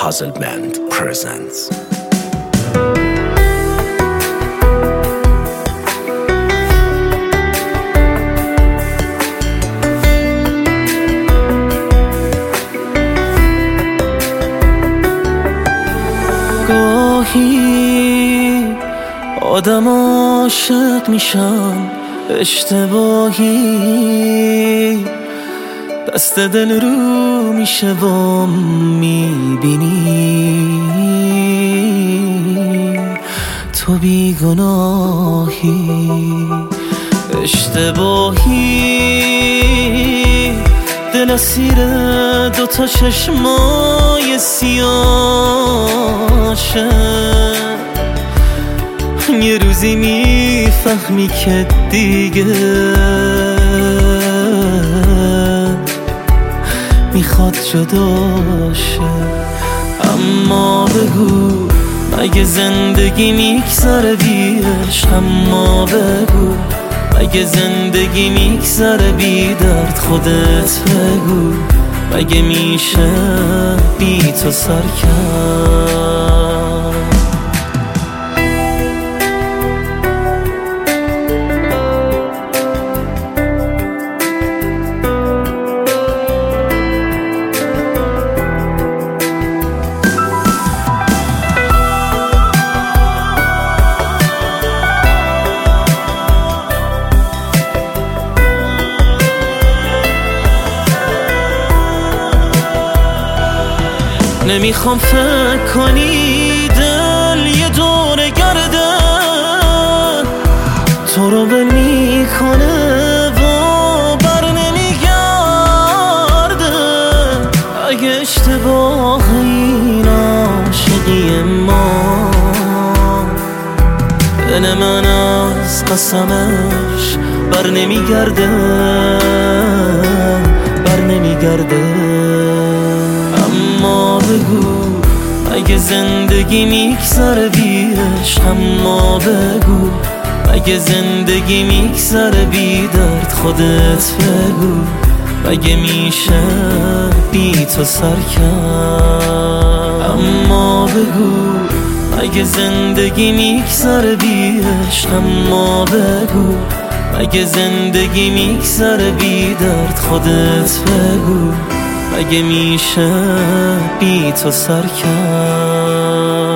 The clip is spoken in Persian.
Puzzle Band presents. گاهی آدم عاشق میشم اشتباهی، دست دل رو میشه و میبینی تو بیگناهی. اشتباهی دل اسیر دوتا چشمای سیاشه، یه روزی میفهمی که دیگه میخواد جداشه. اما بگو مگه زندگی میگذره بی عشق؟ اما بگو مگه زندگی میگذره بی درد؟ خودت بگو مگه میشه بی تو سر کرد؟ نمیخوام فکر کنی دل یه دور گرده تو رو بل میکنه و بر نمیگرده. اگه اشتباه این عاشقی ما، دل من از قسمش بر نمیگرده، بر نمیگرده. اما بگو مگه زندگی میگذره بی عشق؟ اما بگو مگه زندگی میگذره بی درد؟ خودت بگو مگه میشه بی تو سر کرد؟ اما بگو مگه زندگی میگذره بی عشق؟ اما بگو مگه زندگی میگذره بی درد؟ خودت بگو مگه میشه بی تو سر کرد؟